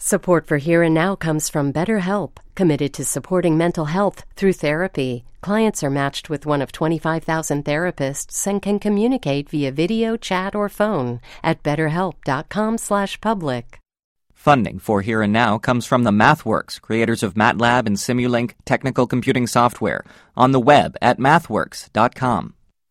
Support for Here and Now comes from BetterHelp, committed to supporting mental health through therapy. Clients are matched with one of 25,000 therapists and can communicate via video, chat, or phone at betterhelp.com/public. Funding for Here and Now comes from the MathWorks, creators of MATLAB and Simulink technical computing software, on the web at mathworks.com.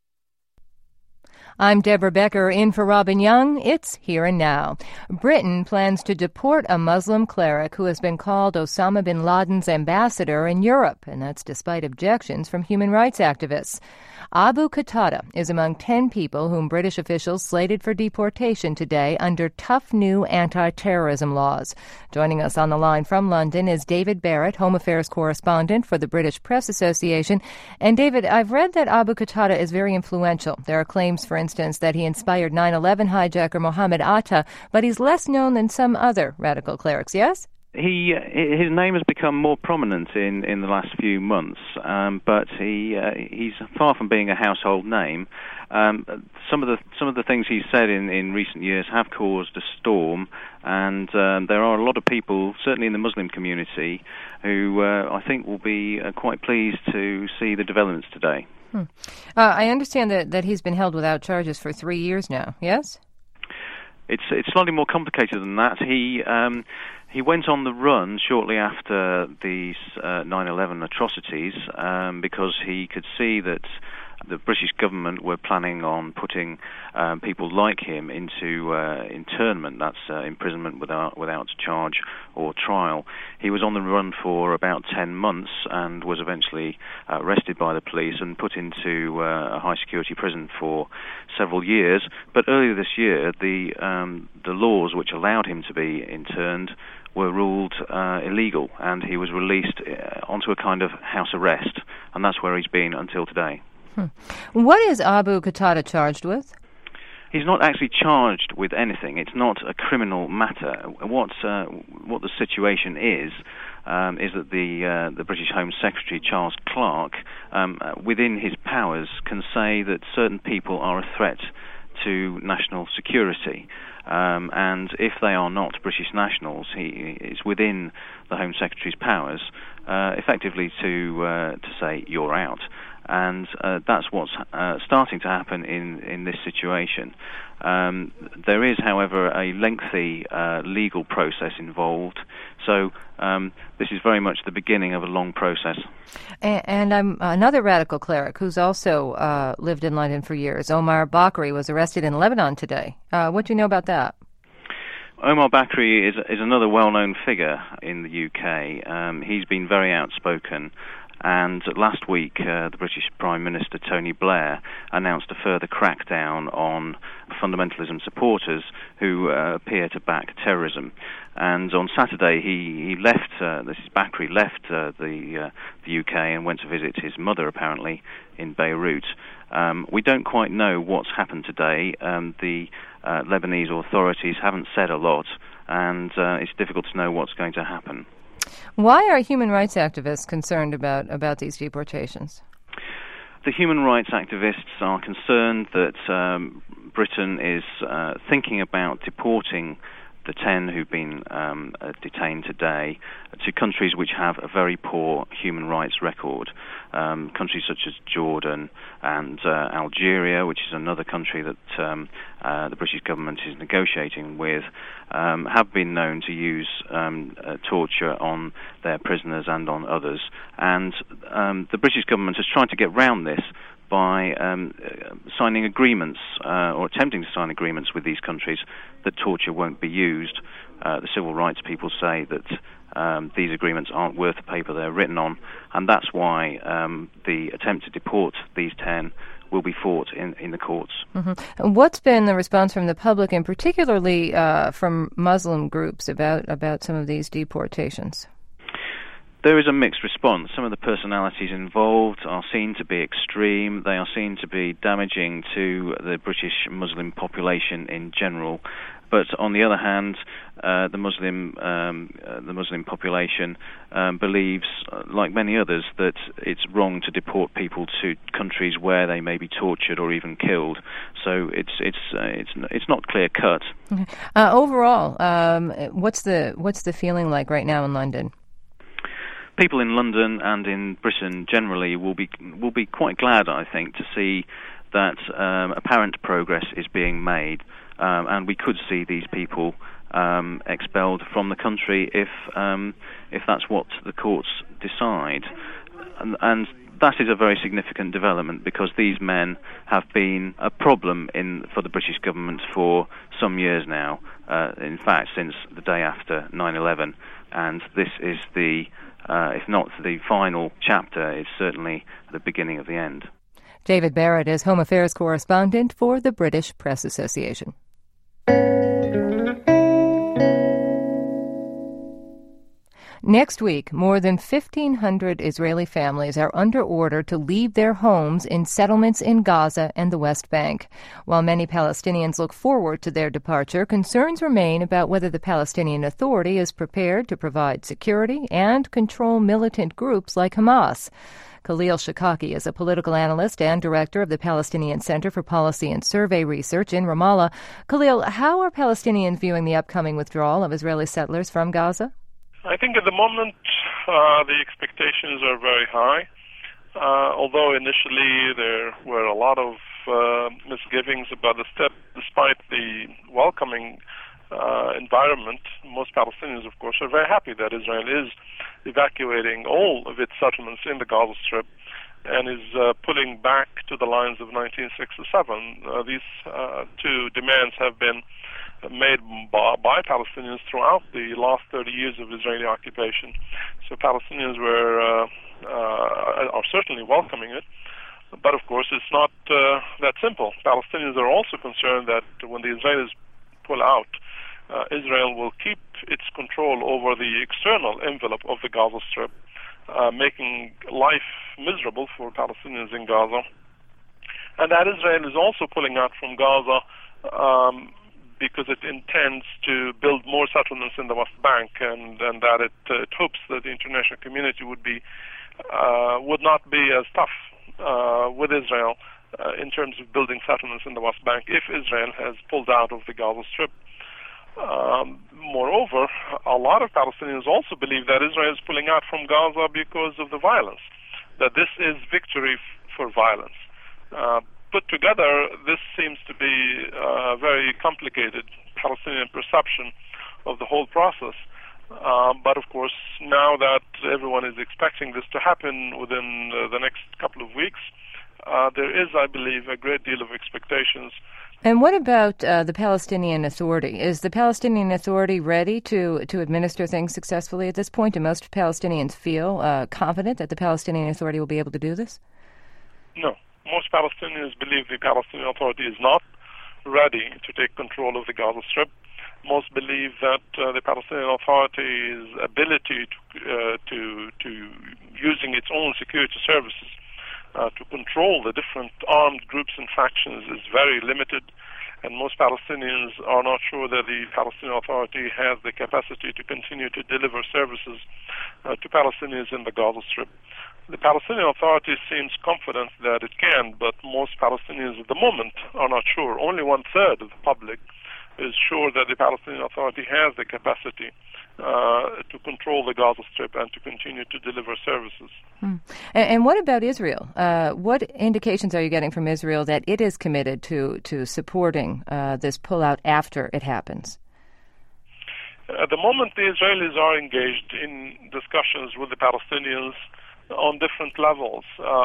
I'm Deborah Becker, in for Robin Young. It's Here and Now. Britain plans to deport a Muslim cleric who has been called Osama bin Laden's ambassador in Europe, and that's despite objections from human rights activists. Abu Qatada is among 10 people whom British officials slated for deportation today under tough new anti-terrorism laws. Joining us on the line from London is David Barrett, Home Affairs correspondent for the British Press Association. And David, I've read that Abu Qatada is very influential. There are claims, for instance, that he inspired 9/11 hijacker Mohammed Atta, but he's less known than some other radical clerics, yes? His name has become more prominent in the last few months, but he's far from being a household name. Some of the things he's said in recent years have caused a storm, and there are a lot of people, certainly in the Muslim community, who I think will be quite pleased to see the developments today. I understand that he's been held without charges for 3 years now. Yes? It's slightly more complicated than that. He went on the run shortly after these 9/11 atrocities because he could see that the British government were planning on putting people like him into internment, that's imprisonment without charge or trial. He was on the run for about 10 months and was eventually arrested by the police and put into a high-security prison for several years. But earlier this year, the laws which allowed him to be interned were ruled illegal, and he was released onto a kind of house arrest, and that's where he's been until today. What is Abu Qatada charged with? He's not actually charged with anything. It's not a criminal matter. What the situation is that the British Home Secretary, Charles Clarke, within his powers, can say that certain people are a threat to national security. And if they are not British nationals, it's within the Home Secretary's powers, effectively to say you're out. And that's what's starting to happen in this situation. There is, however, a lengthy legal process involved, so this is very much the beginning of a long process. And another radical cleric who's also lived in London for years, Omar Bakri, was arrested in Lebanon today. What do you know about that? Omar Bakri is another well-known figure in the UK. He's been very outspoken. And last week, the British Prime Minister, Tony Blair, announced a further crackdown on fundamentalism supporters who appear to back terrorism. And on Saturday, he left, Bakri left the UK and went to visit his mother, apparently, in Beirut. We don't quite know what's happened today. The Lebanese authorities haven't said a lot, and it's difficult to know what's going to happen. Why are human rights activists concerned about these deportations? The human rights activists are concerned that Britain is thinking about deporting the 10 who've been detained today to countries which have a very poor human rights record. Countries such as Jordan and Algeria, which is another country that the British government is negotiating with, have been known to use torture on their prisoners and on others. And the British government is trying to get round this by signing agreements or attempting to sign agreements with these countries that torture won't be used. The civil rights people say that these agreements aren't worth the paper they're written on, and that's why the attempt to deport these 10 will be fought in the courts. Mm-hmm. What's been the response from the public, and particularly from Muslim groups, about some of these deportations? There is a mixed response. Some of the personalities involved are seen to be extreme. They are seen to be damaging to the British Muslim population in general. But on the other hand, the Muslim population believes, like many others, that it's wrong to deport people to countries where they may be tortured or even killed. So it's not clear cut. Overall, what's the feeling like right now in London? People in London and in Britain generally will be quite glad, I think, to see that apparent progress is being made, and we could see these people expelled from the country if that's what the courts decide, and that is a very significant development because these men have been a problem for the British government for some years now. In fact, since the day after 9/11, and this is if not the final chapter, it's certainly the beginning of the end. David Barrett is Home Affairs correspondent for the British Press Association. Next week, more than 1,500 Israeli families are under order to leave their homes in settlements in Gaza and the West Bank. While many Palestinians look forward to their departure, concerns remain about whether the Palestinian Authority is prepared to provide security and control militant groups like Hamas. Khalil Shikaki is a political analyst and director of the Palestinian Center for Policy and Survey Research in Ramallah. Khalil, how are Palestinians viewing the upcoming withdrawal of Israeli settlers from Gaza? I think at the moment the expectations are very high, although initially there were a lot of misgivings about the step. Despite the welcoming environment, most Palestinians, of course, are very happy that Israel is evacuating all of its settlements in the Gaza Strip and is pulling back to the lines of 1967. These two demands have been made by Palestinians throughout the last 30 years of Israeli occupation. So Palestinians are certainly welcoming it. But of course, it's not that simple. Palestinians are also concerned that when the Israelis pull out, Israel will keep its control over the external envelope of the Gaza Strip, making life miserable for Palestinians in Gaza. And that Israel is also pulling out from Gaza because it intends to build more settlements in the West Bank, and that it hopes that the international community would not be as tough with Israel in terms of building settlements in the West Bank if Israel has pulled out of the Gaza Strip. Moreover, a lot of Palestinians also believe that Israel is pulling out from Gaza because of the violence, that this is victory for violence. Put together, this seems to be a very complicated Palestinian perception of the whole process. But of course, now that everyone is expecting this to happen within the next couple of weeks, there is, I believe, a great deal of expectations. And what about the Palestinian Authority? Is the Palestinian Authority ready to administer things successfully at this point? Do most Palestinians feel confident that the Palestinian Authority will be able to do this? No. Most Palestinians believe the Palestinian Authority is not ready to take control of the Gaza Strip. Most believe that the Palestinian Authority's ability to using its own security services to control the different armed groups and factions is very limited, and most Palestinians are not sure that the Palestinian Authority has the capacity to continue to deliver services to Palestinians in the Gaza Strip. The Palestinian Authority seems confident that it can, but most Palestinians at the moment are not sure. Only 1/3 of the public is sure that the Palestinian Authority has the capacity to control the Gaza Strip and to continue to deliver services. And what about Israel? What indications are you getting from Israel that it is committed to supporting this pullout after it happens? At the moment, the Israelis are engaged in discussions with the Palestinians on different levels,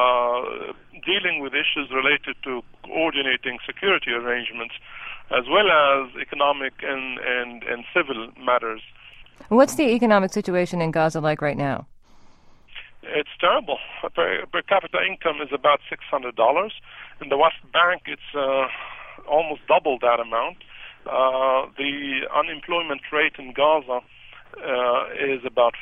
dealing with issues related to coordinating security arrangements, as well as economic and civil matters. What's the economic situation in Gaza like right now? It's terrible. Per capita income is about $600. In the West Bank, it's almost double that amount. The unemployment rate in Gaza is about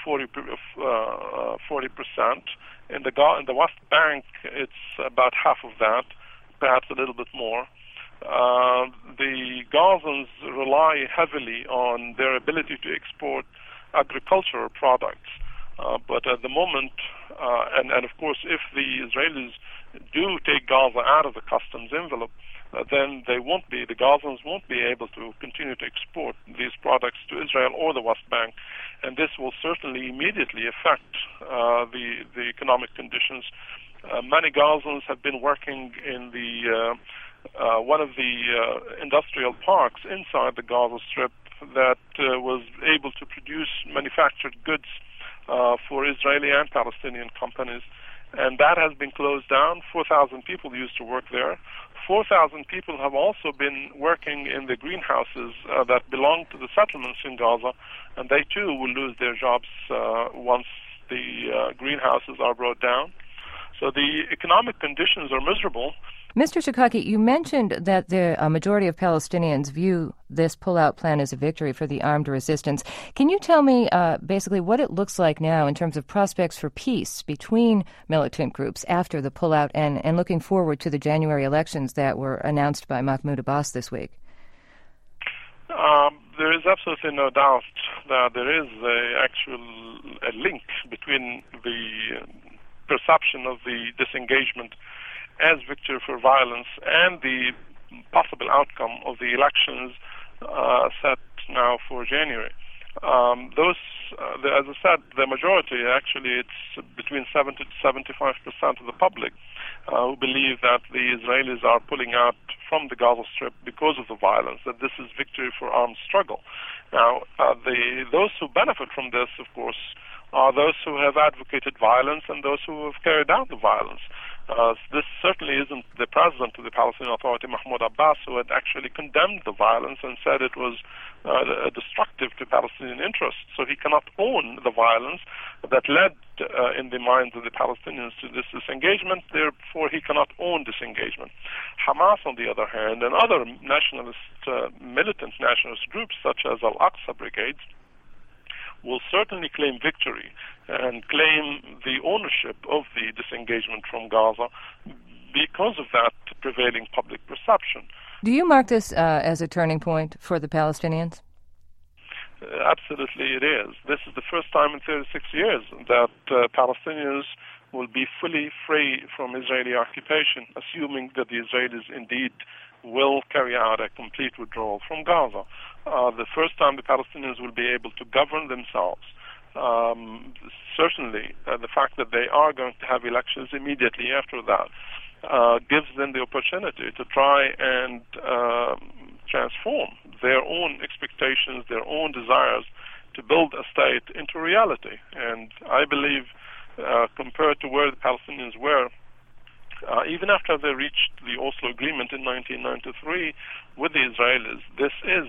40%. In the West Bank, it's about half of that, perhaps a little bit more. the Gazans rely heavily on their ability to export agricultural products. But at the moment, and of course, if the Israelis do take Gaza out of the customs envelope, then the Gazans won't be able to continue to export these products to Israel or the West Bank, and this will certainly immediately affect the economic conditions. Many Gazans have been working in the one of the industrial parks inside the Gaza Strip that was able to produce manufactured goods for Israeli and Palestinian companies, and that has been closed down. 4,000 people used to work there. 4,000 people have also been working in the greenhouses that belong to the settlements in Gaza, and they too will lose their jobs once the greenhouses are brought down. So the economic conditions are miserable. Mr. Shikaki, you mentioned that the majority of Palestinians view this pullout plan as a victory for the armed resistance. Can you tell me basically what it looks like now in terms of prospects for peace between militant groups after the pullout and looking forward to the January elections that were announced by Mahmoud Abbas this week? There is absolutely no doubt that there is a link between the perception of the disengagement as victory for violence and the possible outcome of the elections set now for January. As I said, the majority, actually it's between 70 to 75% of the public who believe that the Israelis are pulling out from the Gaza Strip because of the violence, that this is victory for armed struggle. Now, those who benefit from this, of course, are those who have advocated violence and those who have carried out the violence. This certainly isn't the president of the Palestinian Authority, Mahmoud Abbas, who had actually condemned the violence and said it was destructive to Palestinian interests. So he cannot own the violence that led in the minds of the Palestinians to this disengagement. Therefore, he cannot own disengagement. Hamas, on the other hand, and other militant nationalist groups such as Al-Aqsa Brigades will certainly claim victory and claim the ownership of the disengagement from Gaza because of that prevailing public perception. Do you mark this as a turning point for the Palestinians? Absolutely it is. This is the first time in 36 years that Palestinians will be fully free from Israeli occupation, assuming that the Israelis indeed will carry out a complete withdrawal from Gaza. The first time the Palestinians will be able to govern themselves. Certainly, the fact that they are going to have elections immediately after that gives them the opportunity to try and transform their own expectations, their own desires to build a state into reality. And I believe, compared to where the Palestinians were, even after they reached the Oslo Agreement in 1993 with the Israelis, this is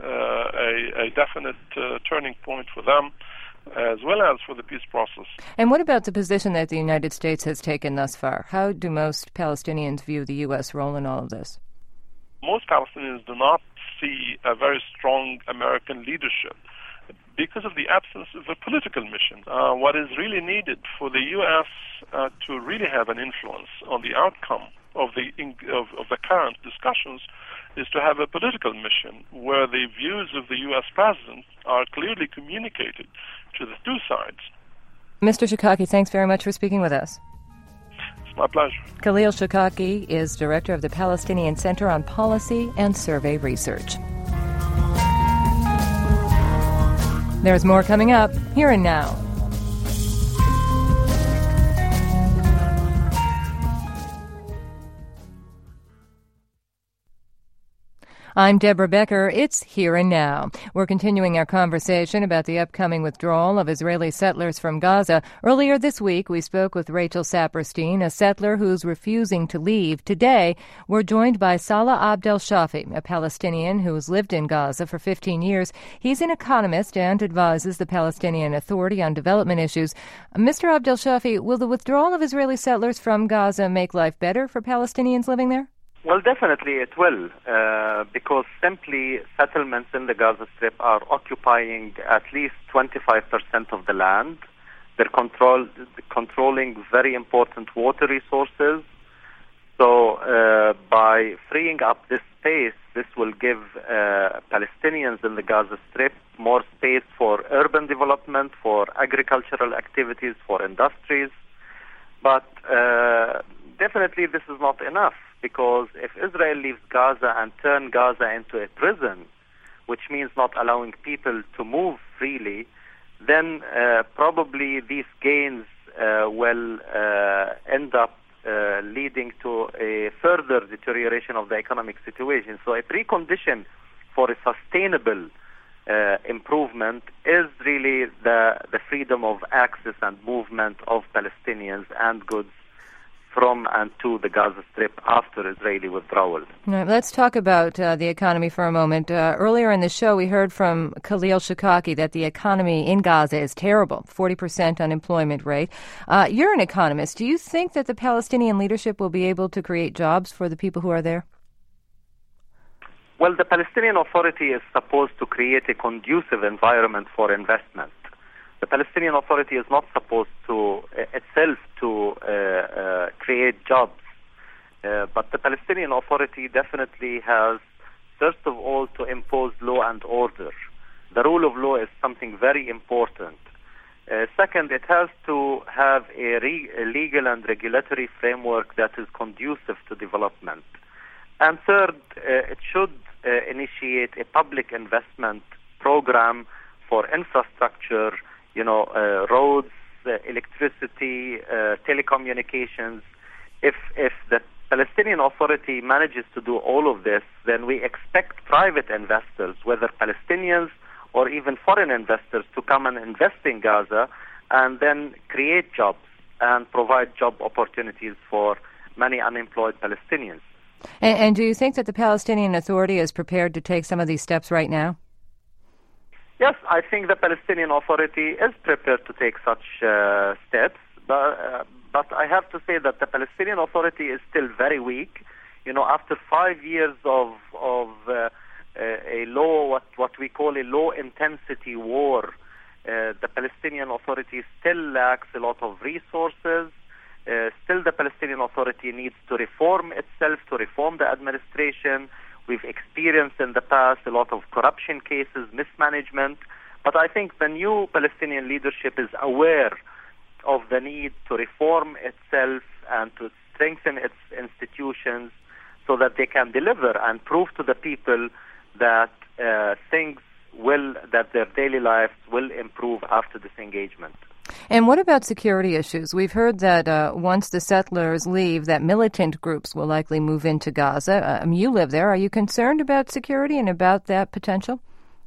a definite turning point for them, as well as for the peace process. And what about the position that the United States has taken thus far? How do most Palestinians view the U.S. role in all of this? Most Palestinians do not see a very strong American leadership because of the absence of a political mission. What is really needed for the U.S. To really have an influence on the outcome of the current discussions is to have a political mission where the views of the U.S. president are clearly communicated to the two sides. Mr. Shikaki, thanks very much for speaking with us. It's my pleasure. Khalil Shikaki is director of the Palestinian Center on Policy and Survey Research. There's more coming up here and now. I'm Deborah Becker. It's Here and Now. We're continuing our conversation about the upcoming withdrawal of Israeli settlers from Gaza. Earlier this week, we spoke with Rachel Saperstein, a settler who's refusing to leave. Today, we're joined by Salah Abdel Shafi, a Palestinian who's lived in Gaza for 15 years. He's an economist and advises the Palestinian Authority on development issues. Mr. Abdel Shafi, will the withdrawal of Israeli settlers from Gaza make life better for Palestinians living there? Well, definitely it will, because simply settlements in the Gaza Strip are occupying at least 25% of the land. They're controlling very important water resources. So by freeing up this space, this will give Palestinians in the Gaza Strip more space for urban development, for agricultural activities, for industries. But definitely this is not enough, because if Israel leaves Gaza and turns Gaza into a prison, which means not allowing people to move freely, then probably these gains will end up leading to a further deterioration of the economic situation. So a precondition for a sustainable improvement is really the freedom of access and movement of Palestinians and goods from and to the Gaza Strip after Israeli withdrawal. Right, let's talk about the economy for a moment. Earlier in the show, we heard from Khalil Shikaki that the economy in Gaza is terrible, 40% unemployment rate. You're an economist. Do you think that the Palestinian leadership will be able to create jobs for the people who are there? Well, the Palestinian Authority is supposed to create a conducive environment for investment. The Palestinian Authority is not supposed to itself to create jobs, but the Palestinian Authority definitely has, first of all, to impose law and order. The rule of law is something very important. Second, it has to have a legal and regulatory framework that is conducive to development. And third, it should initiate a public investment program for infrastructure, roads, electricity, telecommunications. If the Palestinian Authority manages to do all of this, then we expect private investors, whether Palestinians or even foreign investors, to come and invest in Gaza and then create jobs and provide job opportunities for many unemployed Palestinians. And do you think that the Palestinian Authority is prepared to take some of these steps right now? Yes, I think the Palestinian Authority is prepared to take such steps, but I have to say that the Palestinian Authority is still very weak. After 5 years of a low, what we call a low-intensity war, the Palestinian Authority still lacks a lot of resources. Still, the Palestinian Authority needs to reform itself, to reform the administration. We've experienced in the past a lot of corruption cases, mismanagement, but I think the new Palestinian leadership is aware of the need to reform itself and to strengthen its institutions so that they can deliver and prove to the people that that their daily lives will improve after this engagement. And what about security issues? We've heard that once the settlers leave, that militant groups will likely move into Gaza. You live there. Are you concerned about security and about that potential?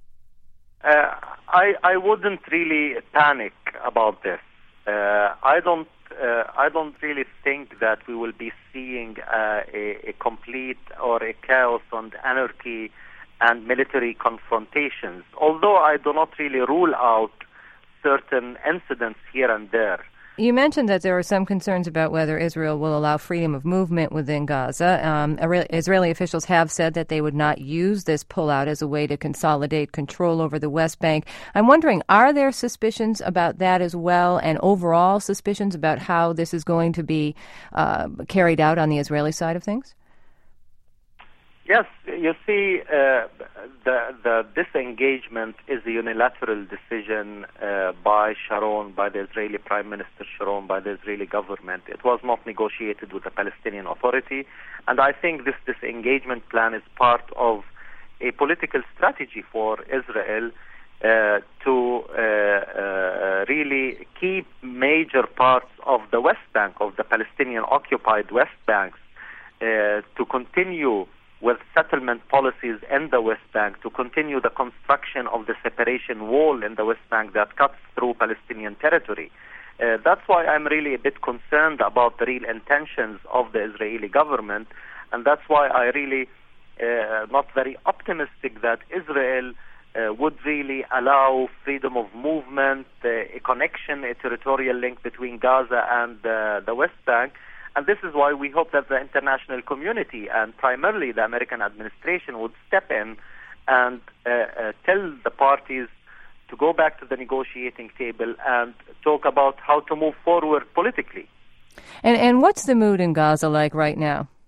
I wouldn't really panic about this. I don't really think that we will be seeing a complete or a chaos and anarchy and military confrontations, although I do not really rule out certain incidents here and there. You mentioned that there are some concerns about whether Israel will allow freedom of movement within Gaza. Israeli officials have said that they would not use this pullout as a way to consolidate control over the West Bank. I'm wondering, are there suspicions about that as well, and overall suspicions about how this is going to be carried out on the Israeli side of things? Yes, you see, the disengagement is a unilateral decision by Sharon, by the Israeli Prime Minister Sharon, by the Israeli government. It was not negotiated with the Palestinian Authority, and I think this disengagement plan is part of a political strategy for Israel to really keep major parts of the West Bank, of the Palestinian-occupied West Banks, to continue with settlement policies in the West Bank, to continue the construction of the separation wall in the West Bank that cuts through Palestinian territory. That's why I'm really a bit concerned about the real intentions of the Israeli government, and that's why I really not very optimistic that Israel would really allow freedom of movement, a connection, a territorial link between Gaza and the West Bank. And this is why we hope that the international community and primarily the American administration would step in and tell the parties to go back to the negotiating table and talk about how to move forward politically. And what's the mood in Gaza like right now?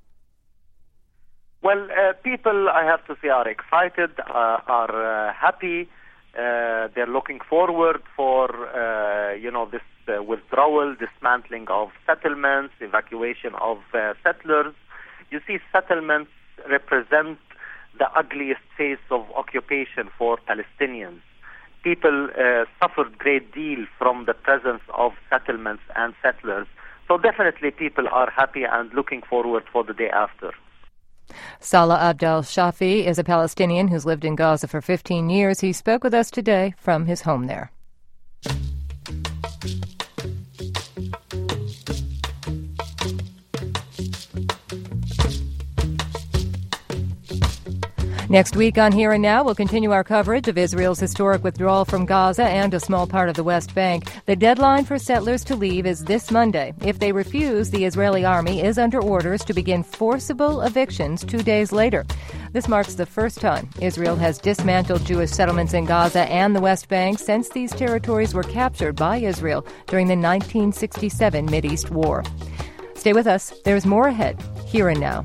Well, people, I have to say, are excited, are happy. They're looking forward for, this withdrawal, dismantling of settlements, evacuation of settlers. You see, settlements represent the ugliest face of occupation for Palestinians. People suffered great deal from the presence of settlements and settlers. So definitely people are happy and looking forward for the day after. Salah Abdel Shafi is a Palestinian who's lived in Gaza for 15 years. He spoke with us today from his home there. Next week on Here and Now, we'll continue our coverage of Israel's historic withdrawal from Gaza and a small part of the West Bank. The deadline for settlers to leave is this Monday. If they refuse, the Israeli army is under orders to begin forcible evictions 2 days later. This marks the first time Israel has dismantled Jewish settlements in Gaza and the West Bank since these territories were captured by Israel during the 1967 Mideast War. Stay with us. There's more ahead. Here and Now.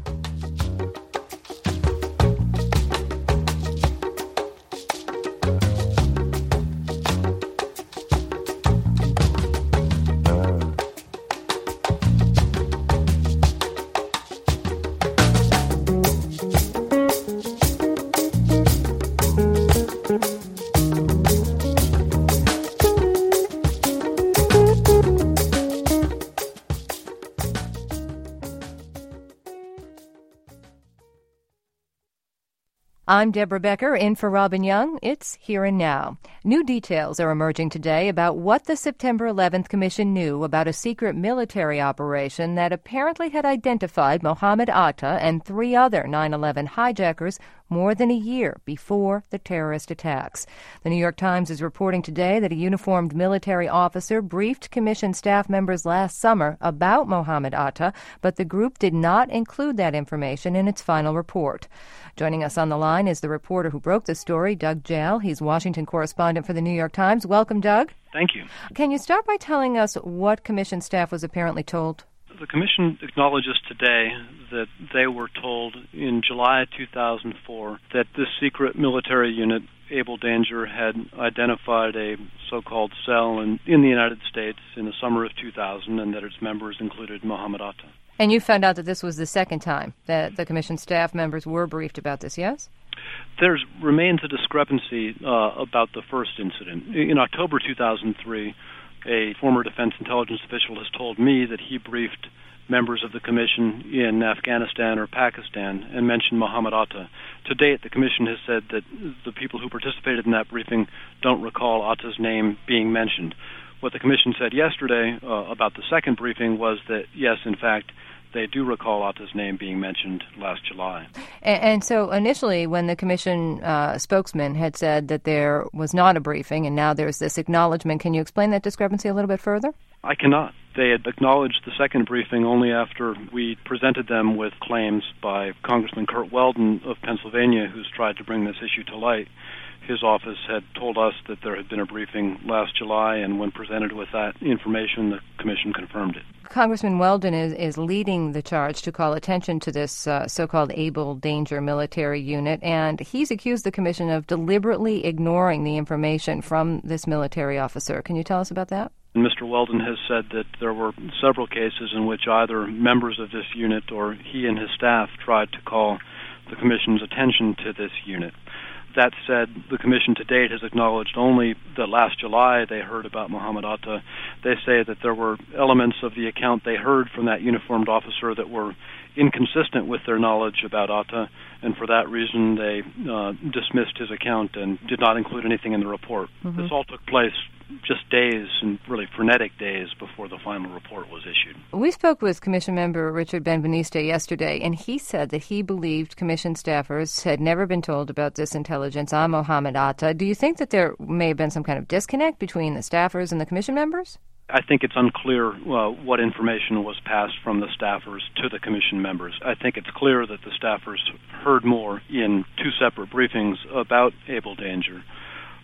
I'm Deborah Becker, in for Robin Young. It's Here and Now. New details are emerging today about what the September 11th Commission knew about a secret military operation that apparently had identified Mohammed Atta and 3 other 9/11 hijackers more than a year before the terrorist attacks. The New York Times is reporting today that a uniformed military officer briefed Commission staff members last summer about Mohammed Atta, but the group did not include that information in its final report. Joining us on the line is the reporter who broke the story, Doug Jal. He's Washington correspondent for the New York Times. Welcome, Doug. Thank you. Can you start by telling us what Commission staff was apparently told? The Commission acknowledges today that they were told in July 2004 that this secret military unit, Able Danger, had identified a so-called cell in the United States in the summer of 2000 and that its members included Mohammed Atta. And you found out that this was the second time that the Commission staff members were briefed about this, yes? There remains a discrepancy about the first incident. In October 2003, a former Defense Intelligence official has told me that he briefed members of the Commission in Afghanistan or Pakistan and mentioned Mohammed Atta. To date, the Commission has said that the people who participated in that briefing don't recall Atta's name being mentioned. What the Commission said yesterday about the second briefing was that, yes, in fact, they do recall Atta's name being mentioned last July. And so initially, when the Commission spokesman had said that there was not a briefing and now there's this acknowledgement, can you explain that discrepancy a little bit further? I cannot. They had acknowledged the second briefing only after we presented them with claims by Congressman Curt Weldon of Pennsylvania, who's tried to bring this issue to light. His office had told us that there had been a briefing last July, and when presented with that information, the Commission confirmed it. Congressman Weldon is leading the charge to call attention to this so-called Able Danger military unit, and he's accused the Commission of deliberately ignoring the information from this military officer. Can you tell us about that? Mr. Weldon has said that there were several cases in which either members of this unit or he and his staff tried to call the Commission's attention to this unit. That said, the Commission to date has acknowledged only that last July they heard about Mohammed Atta. They say that there were elements of the account they heard from that uniformed officer that were inconsistent with their knowledge about Atta, and for that reason they dismissed his account and did not include anything in the report. Mm-hmm. This all took place just days, and really frenetic days, before the final report was issued. We spoke with Commission member Richard Ben-Veniste yesterday, and he said that he believed Commission staffers had never been told about this intelligence on Mohammed Atta. Do you think that there may have been some kind of disconnect between the staffers and the Commission members? I think it's unclear what information was passed from the staffers to the Commission members. I think it's clear that the staffers heard more in two separate briefings about Able Danger.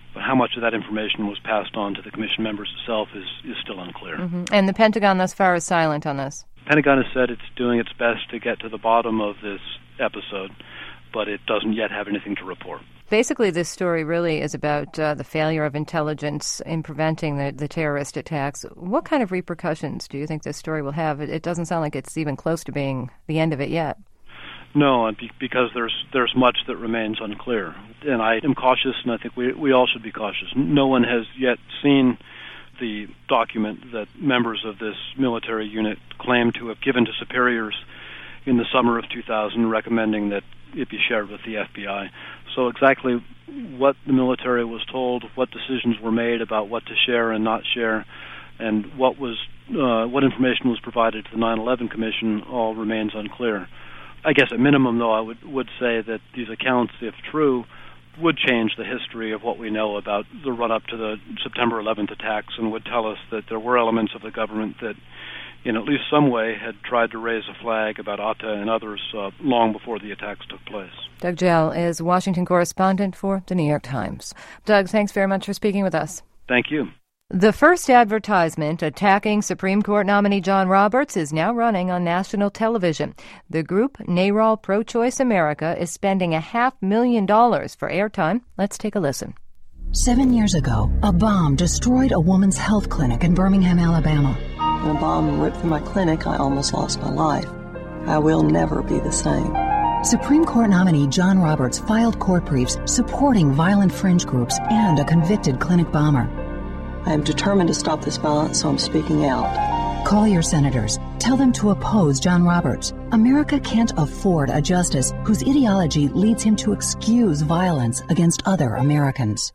But how much of that information was passed on to the commission members itself is still unclear. Mm-hmm. And the Pentagon thus far is silent on this. The Pentagon has said it's doing its best to get to the bottom of this episode, but it doesn't yet have anything to report. Basically, this story really is about the failure of intelligence in preventing the terrorist attacks. What kind of repercussions do you think this story will have? It doesn't sound like it's even close to being the end of it yet. No, because there's much that remains unclear. And I am cautious, and I think we all should be cautious. No one has yet seen the document that members of this military unit claim to have given to superiors in the summer of 2000, recommending that it be shared with the FBI. So exactly what the military was told, what decisions were made about what to share and not share, and what information was provided to the 9/11 Commission all remains unclear. I guess at minimum, though, I would say that these accounts, if true, would change the history of what we know about the run-up to the September 11th attacks and would tell us that there were elements of the government that, in at least some way, had tried to raise a flag about Atta and others long before the attacks took place. Doug Gell is Washington correspondent for The New York Times. Doug, thanks very much for speaking with us. Thank you. The first advertisement attacking Supreme Court nominee John Roberts is now running on national television. The group, NARAL Pro-Choice America, is spending $500,000 for airtime. Let's take a listen. 7 years ago, a bomb destroyed a woman's health clinic in Birmingham, Alabama. When a bomb ripped through my clinic, I almost lost my life. I will never be the same. Supreme Court nominee John Roberts filed court briefs supporting violent fringe groups and a convicted clinic bomber. I am determined to stop this violence, so I'm speaking out. Call your senators. Tell them to oppose John Roberts. America can't afford a justice whose ideology leads him to excuse violence against other Americans.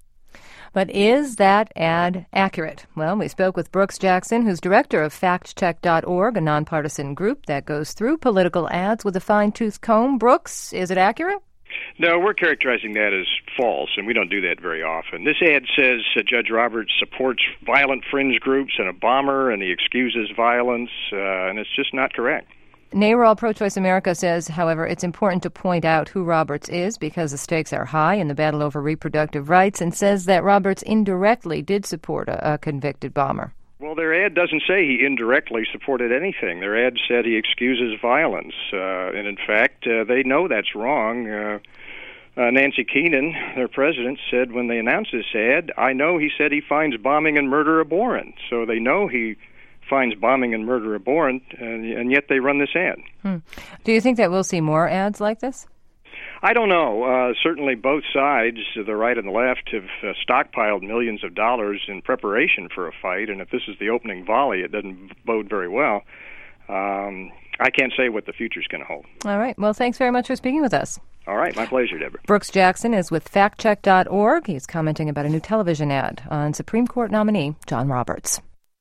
But is that ad accurate? Well, we spoke with Brooks Jackson, who's director of factcheck.org, a nonpartisan group that goes through political ads with a fine-tooth comb. Brooks, is it accurate? No, we're characterizing that as false, and we don't do that very often. This ad says Judge Roberts supports violent fringe groups and a bomber, and he excuses violence, and it's just not correct. NARAL Pro-Choice America says, however, it's important to point out who Roberts is because the stakes are high in the battle over reproductive rights, and says that Roberts indirectly did support a convicted bomber. Well, their ad doesn't say he indirectly supported anything. Their ad said he excuses violence, and in fact, they know that's wrong. Nancy Keenan, their president, said when they announced this ad, I know he said he finds bombing and murder abhorrent. So they know he finds bombing and murder abhorrent, and yet they run this ad. Do you think that we'll see more ads like this? I don't know. Certainly both sides, the right and the left, have stockpiled millions of dollars in preparation for a fight, and if this is the opening volley, it doesn't bode very well. I can't say what the future's going to hold. All right. Well, thanks very much for speaking with us. All right. My pleasure, Deborah. Brooks Jackson is with factcheck.org. He's commenting about a new television ad on Supreme Court nominee John Roberts.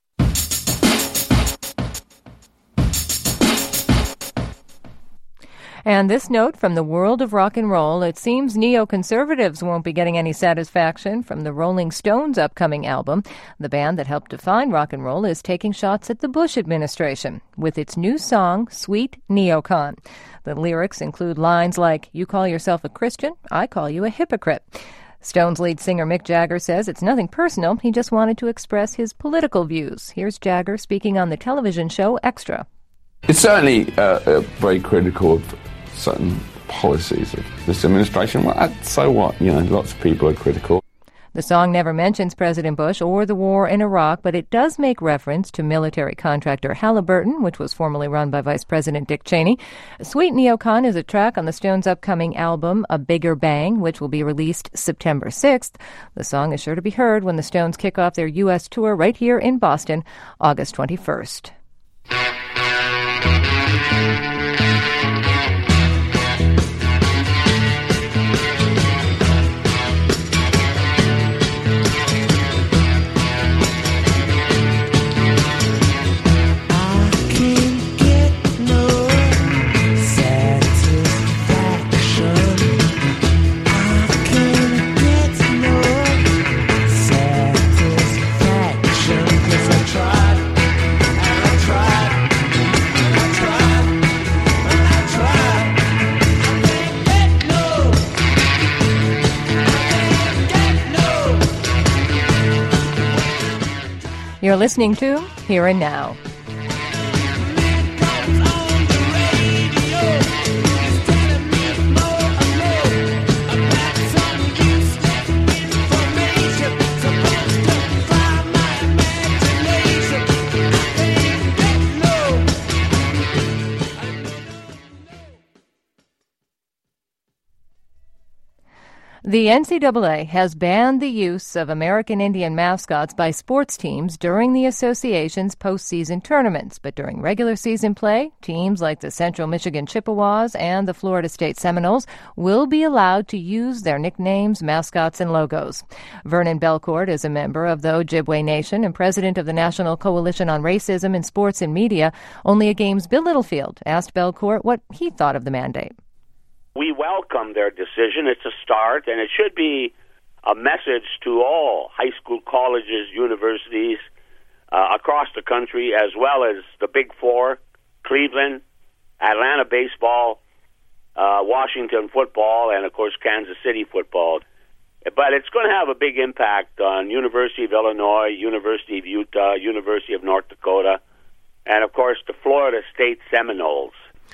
And this note from the world of rock and roll, it seems neoconservatives won't be getting any satisfaction from the Rolling Stones' upcoming album. The band that helped define rock and roll is taking shots at the Bush administration with its new song, Sweet Neocon. The lyrics include lines like, "You call yourself a Christian, I call you a hypocrite." Stones lead singer Mick Jagger says it's nothing personal. He just wanted to express his political views. Here's Jagger speaking on the television show Extra. It's certainly very critical of certain policies of this administration. Well, so what? You know, lots of people are critical. The song never mentions President Bush or the war in Iraq, but it does make reference to military contractor Halliburton, which was formerly run by Vice President Dick Cheney. Sweet Neocon is a track on the Stones' upcoming album, A Bigger Bang, which will be released September 6th. The song is sure to be heard when the Stones kick off their U.S. tour right here in Boston, August 21st. You're listening to Here and Now. The NCAA has banned the use of American Indian mascots by sports teams during the association's postseason tournaments. But during regular season play, teams like the Central Michigan Chippewas and the Florida State Seminoles will be allowed to use their nicknames, mascots, and logos. Vernon Belcourt is a member of the Ojibwe Nation and president of the National Coalition on Racism in Sports and Media. Only a Game's Bill Littlefield asked Belcourt what he thought of the mandate. We welcome their decision. It's a start, and it should be a message to all high school, colleges, universities across the country, as well as the Big Four, Cleveland, Atlanta baseball, Washington football, and, of course, Kansas City football. But it's going to have a big impact on University of Illinois, University of Utah, University of North Dakota, and, of course, the Florida State Seminoles.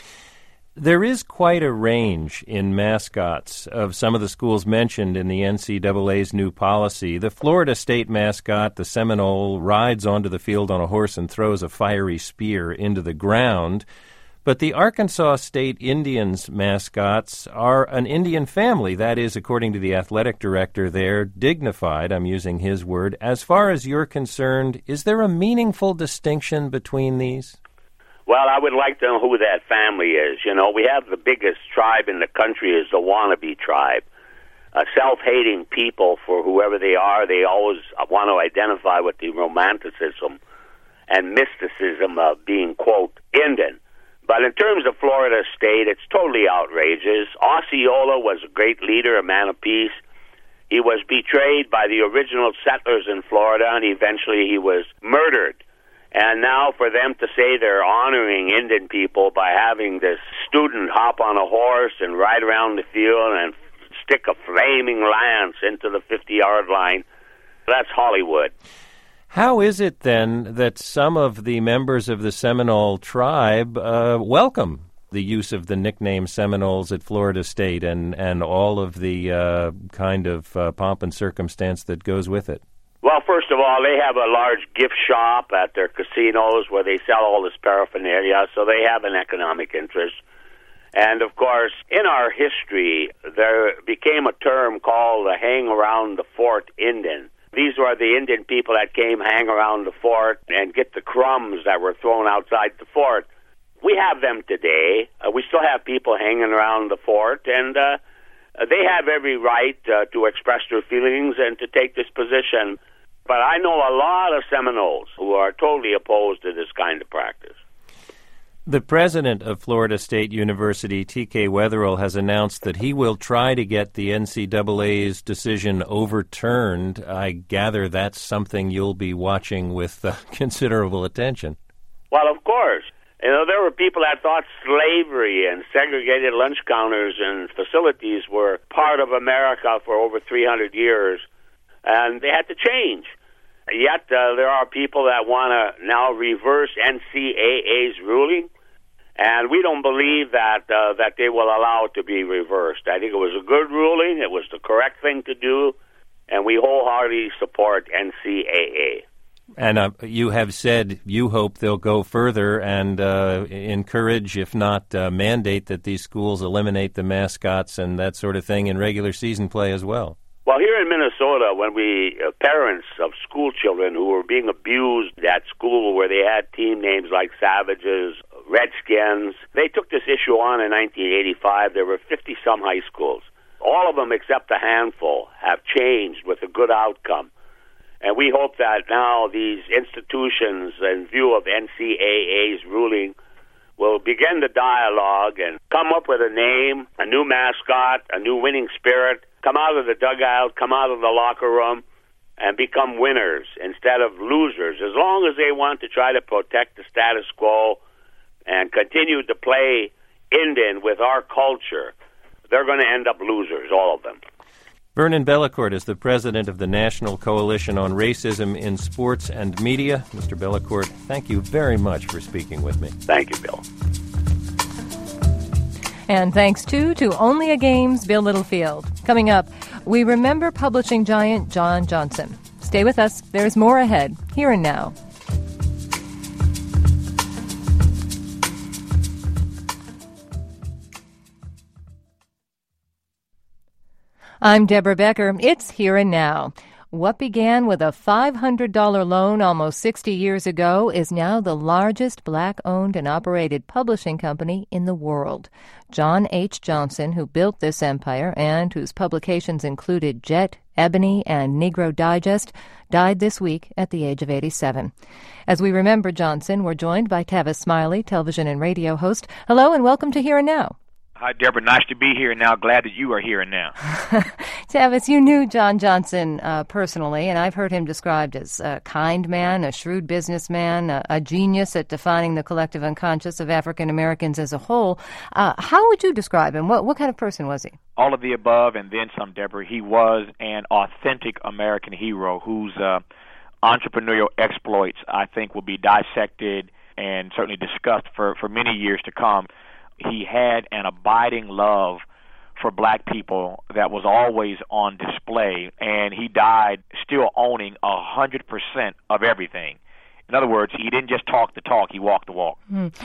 There is quite a range in mascots of some of the schools mentioned in the NCAA's new policy. The Florida State mascot, the Seminole, rides onto the field on a horse and throws a fiery spear into the ground. But the Arkansas State Indians mascots are an Indian family. That is, according to the athletic director there, dignified, I'm using his word. As far as you're concerned, is there a meaningful distinction between these? Well, I would like to know who that family is. You know, we have the biggest tribe in the country is the wannabe tribe. Self-hating people for whoever they are. They always want to identify with the romanticism and mysticism of being, quote, Indian. But in terms of Florida State, it's totally outrageous. Osceola was a great leader, a man of peace. He was betrayed by the original settlers in Florida, and eventually he was murdered. And now for them to say they're honoring Indian people by having this student hop on a horse and ride around the field and stick a flaming lance into the 50-yard line, that's Hollywood. How is it, then, that some of the members of the Seminole tribe welcome the use of the nickname Seminoles at Florida State and all of the kind of pomp and circumstance that goes with it? Well, first of all, they have a large gift shop at their casinos where they sell all this paraphernalia, so they have an economic interest. And, of course, in our history, there became a term called the hang around the fort Indian. These were the Indian people that came hang around the fort and get the crumbs that were thrown outside the fort. We have them today. We still have people hanging around the fort, and they have every right to express their feelings and to take this position. But I know a lot of Seminoles who are totally opposed to this kind of practice. The president of Florida State University, T.K. Wetherill, has announced that he will try to get the NCAA's decision overturned. I gather that's something you'll be watching with considerable attention. Well, of course. You know, there were people that thought slavery and segregated lunch counters and facilities were part of America for over 300 years, and they had to change. Yet there are people that want to now reverse NCAA's ruling, and we don't believe that they will allow it to be reversed. I think it was a good ruling. It was the correct thing to do, and we wholeheartedly support NCAA. And you have said you hope they'll go further and encourage, if not mandate, that these schools eliminate the mascots and that sort of thing in regular season play as well. Well, here in Minnesota, when parents of school children who were being abused at school where they had team names like Savages, Redskins, they took this issue on in 1985. There were 50-some high schools. All of them except a handful have changed with a good outcome. And we hope that now these institutions, in view of NCAA's ruling, will begin the dialogue and come up with a name, a new mascot, a new winning spirit, come out of the dugout, come out of the locker room, and become winners instead of losers. As long as they want to try to protect the status quo and continue to play Indian with our culture, they're going to end up losers, all of them. Vernon Bellecourt is the president of the National Coalition on Racism in Sports and Media. Mr. Bellecourt, thank you very much for speaking with me. Thank you, Bill. And thanks, too, to Only a Game's Bill Littlefield. Coming up, we remember publishing giant John Johnson. Stay with us. There's more ahead, here and now. I'm Deborah Becker. It's Here and Now. What began with a $500 loan almost 60 years ago is now the largest black-owned and operated publishing company in the world. John H. Johnson, who built this empire and whose publications included Jet, Ebony, and Negro Digest, died this week at the age of 87. As we remember Johnson, we're joined by Tavis Smiley, television and radio host. Hello and welcome to Here and Now. Hi, Deborah. Nice to be here and now. Glad that you are here and now. Tavis, you knew John Johnson personally, and I've heard him described as a kind man, a shrewd businessman, a genius at defining the collective unconscious of African Americans as a whole. How would you describe him? What kind of person was he? All of the above and then some, Deborah. He was an authentic American hero whose entrepreneurial exploits, I think, will be dissected and certainly discussed for many years to come. He had an abiding love for black people that was always on display, and he died still owning 100% of everything. In other words, he didn't just talk the talk, he walked the walk.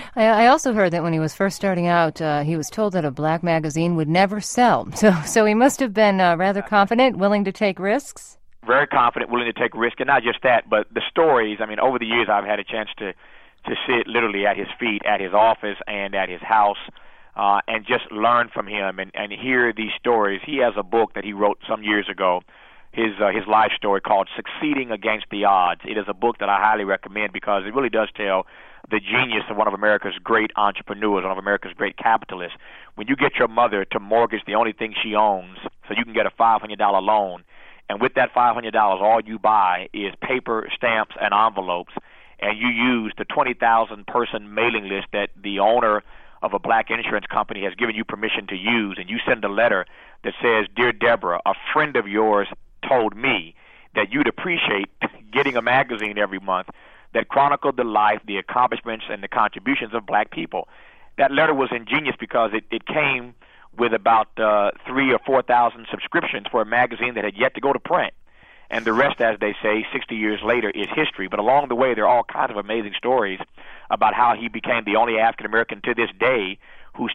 I also heard that when he was first starting out, he was told that a black magazine would never sell. So he must have been rather confident, willing to take risks? Very confident, willing to take risks, and not just that, but the stories. I mean, over the years I've had a chance to sit literally at his feet, at his office and at his house, and just learn from him and hear these stories. He has a book that he wrote some years ago, his life story called Succeeding Against the Odds. It is a book that I highly recommend because it really does tell the genius of one of America's great entrepreneurs, one of America's great capitalists. When you get your mother to mortgage the only thing she owns so you can get a $500 loan, and with that $500, all you buy is paper, stamps, and envelopes, and you use the 20,000-person mailing list that the owner of a black insurance company has given you permission to use, and you send a letter that says, "Dear Deborah, a friend of yours told me that you'd appreciate getting a magazine every month that chronicled the life, the accomplishments, and the contributions of black people." That letter was ingenious because it came with about 3,000 or 4,000 subscriptions for a magazine that had yet to go to print. And the rest, as they say, 60 years later is history. But along the way, there are all kinds of amazing stories about how he became the only African-American to this day who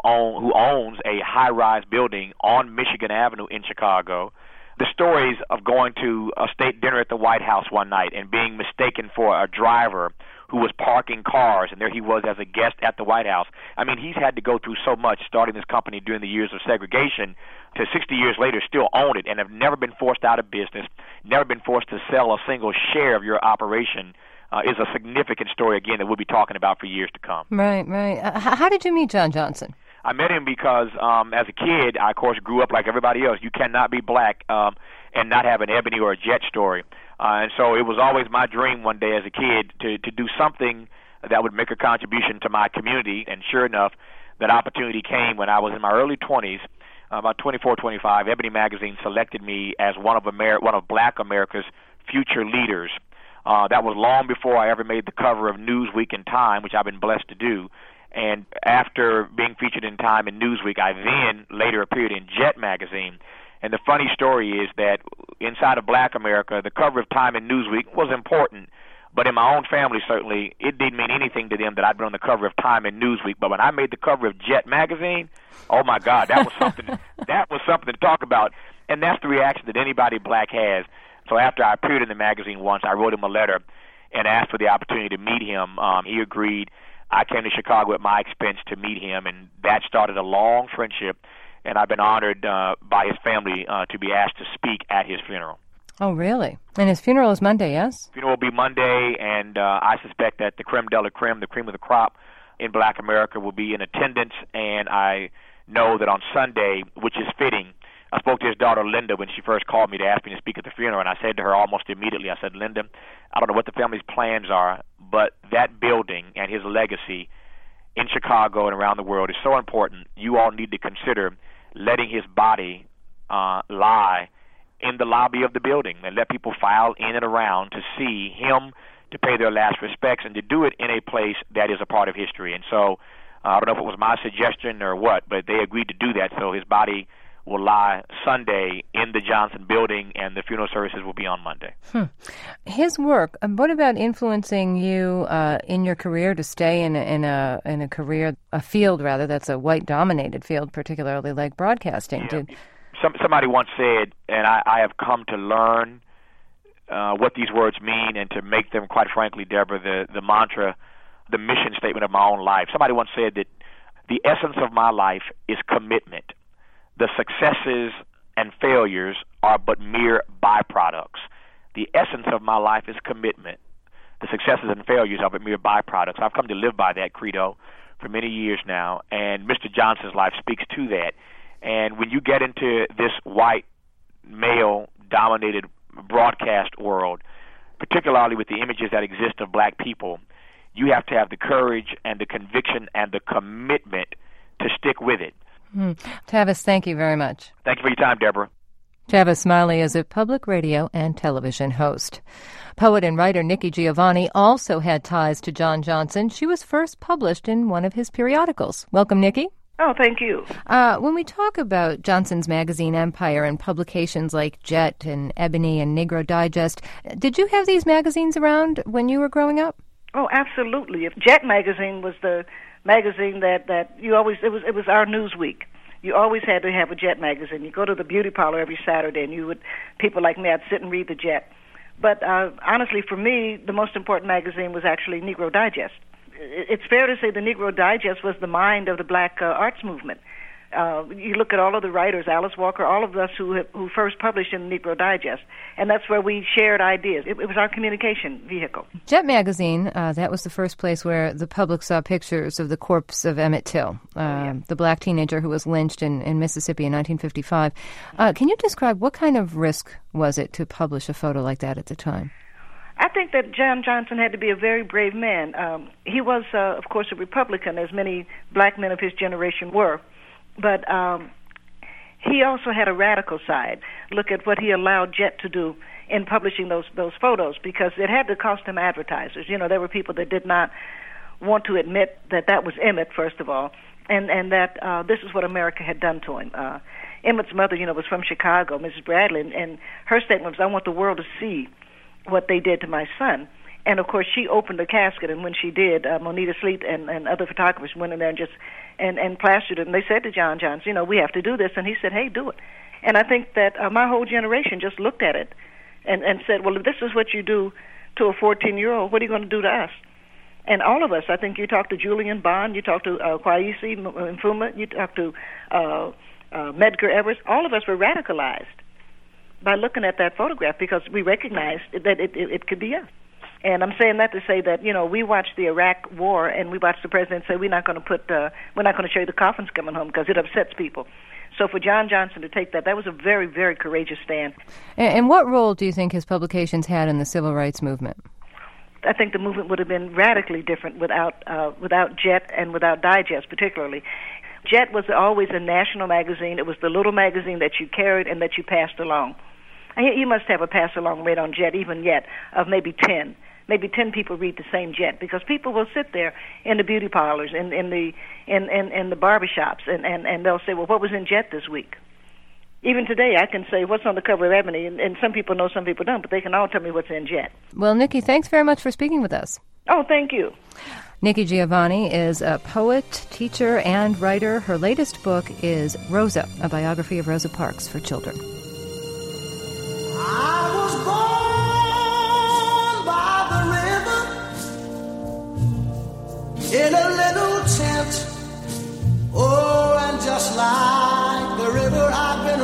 owns a high-rise building on Michigan Avenue in Chicago. The stories of going to a state dinner at the White House one night and being mistaken for a driver who was parking cars, and there he was as a guest at the White House. I mean, he's had to go through so much starting this company during the years of segregation to 60 years later still own it and have never been forced out of business, never been forced to sell a single share of your operation. Is a significant story, again, that we'll be talking about for years to come. Right. How did you meet John Johnson? I met him because as a kid, I, of course, grew up like everybody else. You cannot be black and not have an Ebony or a Jet story. And so it was always my dream one day as a kid to do something that would make a contribution to my community. And sure enough, that opportunity came when I was in my early 20s, about 24, 25. Ebony magazine selected me as one of black America's future leaders. That was long before I ever made the cover of Newsweek and Time, which I've been blessed to do. And after being featured in Time and Newsweek, I then later appeared in Jet magazine. And the funny story is that inside of black America, the cover of Time and Newsweek was important. But in my own family, certainly, it didn't mean anything to them that I'd been on the cover of Time and Newsweek. But when I made the cover of Jet magazine, oh my God, that was something. That was something to talk about. And that's the reaction that anybody black has. So after I appeared in the magazine once, I wrote him a letter and asked for the opportunity to meet him. He agreed. I came to Chicago at my expense to meet him, and that started a long friendship. And I've been honored by his family to be asked to speak at his funeral. Oh, really? And his funeral is Monday, yes? Funeral will be Monday, and I suspect that the creme de la creme, the cream of the crop in black America, will be in attendance. And I know that on Sunday, which is fitting, I spoke to his daughter, Linda, when she first called me to ask me to speak at the funeral, and I said to her almost immediately, I said, Linda, I don't know what the family's plans are, but that building and his legacy in Chicago and around the world is so important. You all need to consider letting his body lie in the lobby of the building and let people file in and around to see him, to pay their last respects, and to do it in a place that is a part of history. And so I don't know if it was my suggestion or what, but they agreed to do that. So his body will lie Sunday in the Johnson building, and the funeral services will be on Monday. His work, what about influencing you in your career to stay in a career, a field rather, that's a white-dominated field, particularly like broadcasting? Yeah. Somebody once said, and I have come to learn what these words mean and to make them, quite frankly, Deborah, the mantra, the mission statement of my own life. Somebody once said that the essence of my life is commitment. The successes and failures are but mere byproducts. The essence of my life is commitment. The successes and failures are but mere byproducts. I've come to live by that credo for many years now, and Mr. Johnson's life speaks to that. And when you get into this white, male-dominated broadcast world, particularly with the images that exist of black people, you have to have the courage and the conviction and the commitment to stick with it. Tavis, thank you very much. Thank you for your time, Deborah. Tavis Smiley is a public radio and television host. Poet and writer Nikki Giovanni also had ties to John Johnson. She was first published in one of his periodicals. Welcome, Nikki. Oh, thank you. When we talk about Johnson's magazine empire and publications like Jet and Ebony and Negro Digest, did you have these magazines around when you were growing up? Oh, absolutely. Jet magazine was the magazine that you always, it was our Newsweek. You always had to have a Jet magazine. You go to the beauty parlor every Saturday, and people like me, I'd sit and read the Jet. But honestly, for me, the most important magazine was actually Negro Digest. It's fair to say the Negro Digest was the mind of the black arts movement. You look at all of the writers, Alice Walker, all of us who first published in the Negro Digest, and that's where we shared ideas. It was our communication vehicle. Jet magazine, that was the first place where the public saw pictures of the corpse of Emmett Till, the black teenager who was lynched in Mississippi in 1955. Can you describe what kind of risk was it to publish a photo like that at the time? I think that John Johnson had to be a very brave man. He was, of course, a Republican, as many black men of his generation were. But he also had a radical side. Look at what he allowed Jet to do in publishing those photos, because it had to cost him advertisers. You know, there were people that did not want to admit that was Emmett, first of all, and that this is what America had done to him. Emmett's mother, was from Chicago, Mrs. Bradley, and her statement was, "I want the world to see what they did to my son." And, of course, she opened the casket, and when she did, Moneta Sleet and other photographers went in there and just and plastered it. And they said to John Johnson, we have to do this. And he said, hey, do it. And I think that my whole generation just looked at it and said, well, if this is what you do to a 14-year-old, what are you going to do to us? And all of us, I think you talk to Julian Bond, you talk to Kwesi Mfuma, you talk to Medgar Evers, all of us were radicalized by looking at that photograph because we recognized that it could be us. And I'm saying that to say that, we watched the Iraq War and we watched the president say we're not going to show you the coffins coming home because it upsets people. So for John Johnson to take that was a very, very courageous stand. And what role do you think his publications had in the civil rights movement? I think the movement would have been radically different without Jet and without Digest particularly. Jet was always a national magazine. It was the little magazine that you carried and that you passed along. And you must have a pass-along rate on Jet even yet of maybe 10. Maybe 10 people read the same Jet because people will sit there in the beauty parlors, in the barbershops, and they'll say, well, what was in Jet this week? Even today, I can say what's on the cover of Ebony, and some people know, some people don't, but they can all tell me what's in Jet. Well, Nikki, thanks very much for speaking with us. Oh, thank you. Nikki Giovanni is a poet, teacher, and writer. Her latest book is Rosa, a biography of Rosa Parks for children. I was born by the river in a little tent. Oh, and just like the river I've been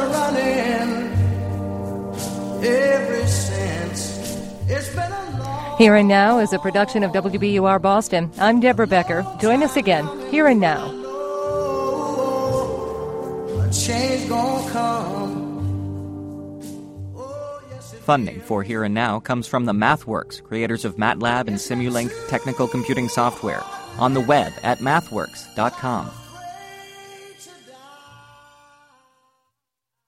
running ever since. It's been a long... Here and Now is a production of WBUR Boston. I'm Deborah Becker. Join us again, Here and Now. A change gonna come. Funding for Here and Now comes from the MathWorks, creators of MATLAB and Simulink technical computing software, on the web at mathworks.com.